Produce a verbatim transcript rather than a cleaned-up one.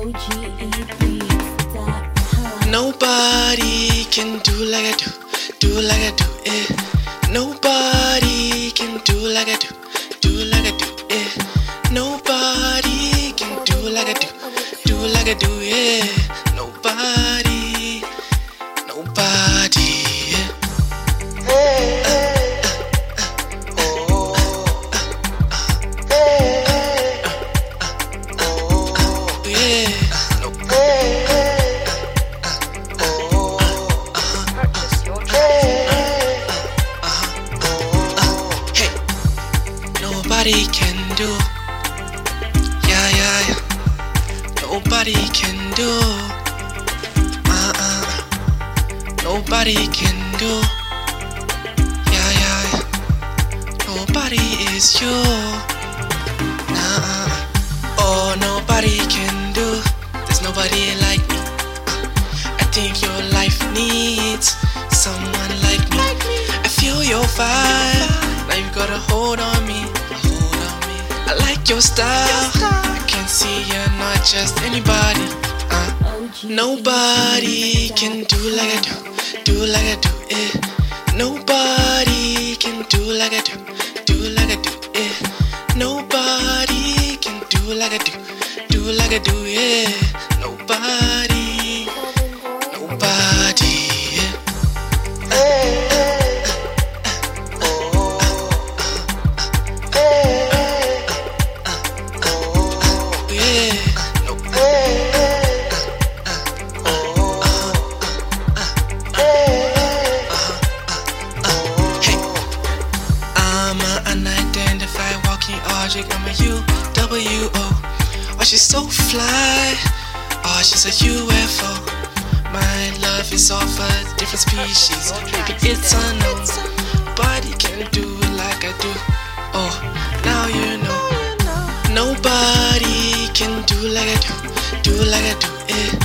Nobody can do like I do, do like I do, eh. Nobody can do like I do, do like I do, eh. Nobody can do like I do, do like I do, yeah. Nobody, nobody, yeah. Uh, uh, uh, uh, yeah. Nobody can do, yeah, yeah, yeah. Nobody can do, uh-uh. Nobody can do, yeah, yeah, yeah. Nobody is you, nah. Oh, nobody can do. There's nobody like me. I think your life needs someone like me. I feel your vibe. Now you got a hold on me. I like your style. I can see you're not just anybody. Uh, nobody can do like I do, do like I do, eh. Nobody can do like I do, do like I do, eh. Nobody can do like I do, do like I do, yeah. Nobody, nobody, yeah. Object, I'm a U W O. Oh, she's so fly. Oh, she's a U F O. My love is of a different species. Maybe it's unknown. Body can do like I do. Oh, now you know. Nobody can do like I do, do like I do, eh.